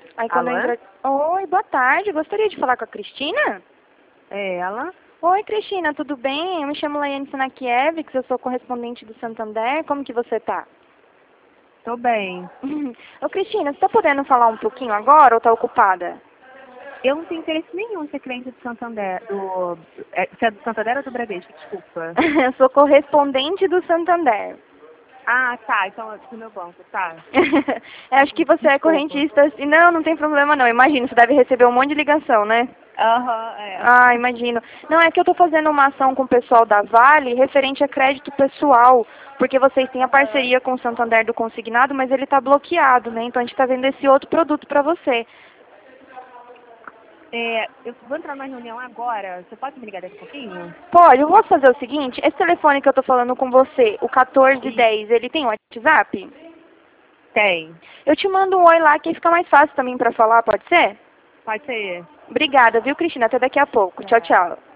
Aí quando eu Alô? entro... Oi, boa tarde. Gostaria de falar com a Cristina? É ela? Oi, Cristina, tudo bem? Eu me chamo Laiane Sanakiewicz, eu sou correspondente do Santander. Como que você tá? Tô bem. Ô, Cristina, você tá podendo falar um pouquinho agora ou tá ocupada? Eu não tenho interesse nenhum em ser cliente do Santander. Você é do Santander ou do Bradesco? Desculpa. Eu sou correspondente do Santander. Ah, tá. Então é do meu banco, tá. Eu acho que você é Desculpa. correntista. E não, não tem problema não. Imagino, você deve receber um monte de ligação, né? Aham, é. Ah, imagino. Não, é que eu tô fazendo uma ação com o pessoal da Vale referente a crédito pessoal, porque vocês têm a Aham. parceria com o Santander do Consignado, mas ele tá bloqueado, né? Então a gente tá vendo esse outro produto pra você. Eu vou entrar numa reunião agora. Você pode me ligar daqui a pouquinho? Pode, eu vou fazer o seguinte, esse telefone que eu tô falando com você, o 1410, ele tem WhatsApp? Tem. Eu te mando um oi lá que fica mais fácil também pra falar, pode ser? Pode ser. Obrigada, viu, Cristina? Até daqui a pouco. Tchau, Tá. tchau.